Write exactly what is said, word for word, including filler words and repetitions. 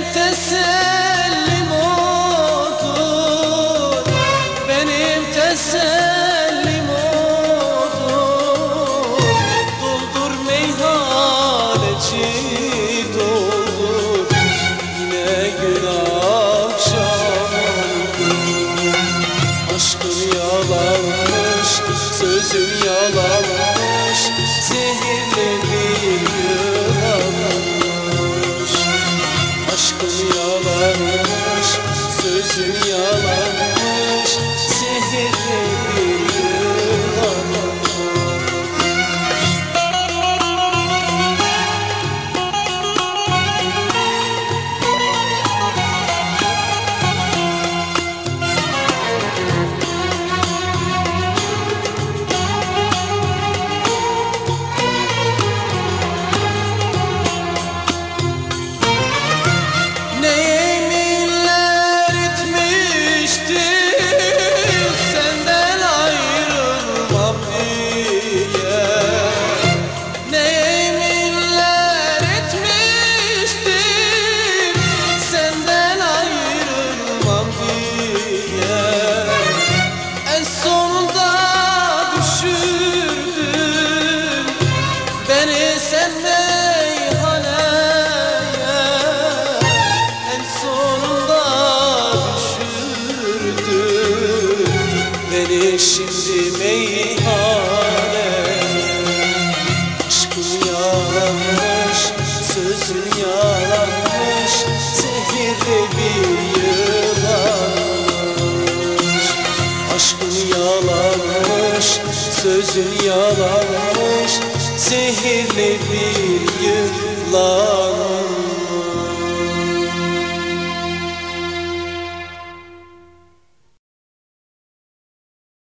tesellim odur, benim tesellim odur. Doldur meyhaneci doldur, yine gün akşam oldu. Aşkın yalanmış, sözün yalanmış, zehirli bir yılanmış. Aşkın yalanmış, sözün yalanmış, zehirli bir yılanmış. Sen meyhaneye en sonunda düşürdün beni şimdi meyhaneye. Aşkın yalanmış, sözün yalanmış, zehirli bir yılanmış. Aşkın yalanmış, sözün yalanmış, zehirli bir yılan.